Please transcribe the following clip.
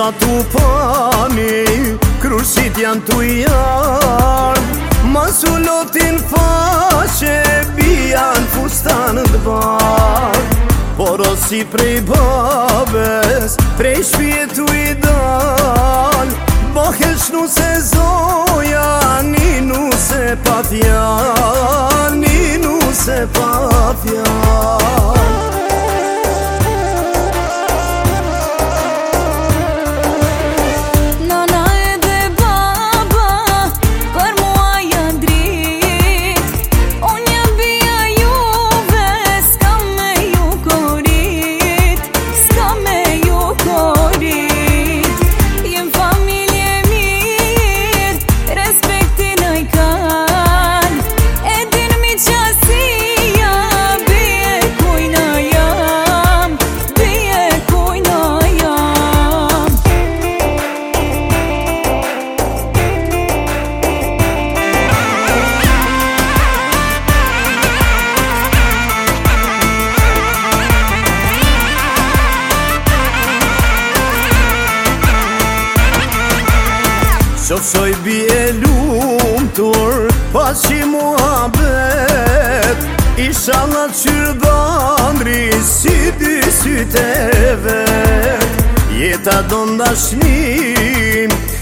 sa tu pani, krushit janë tu janë, masulotin faqe, bijan fustan t'bar. Por o si prej babes, prej shpjetu i dal, bahesh nu se zoja, ninu se pa fjall, ninu se pa fjall. Qofshoj bie lumtur, pas qi muhabet, inshallah qyr dhëndri si dy syte vet. Jeta don dashnim,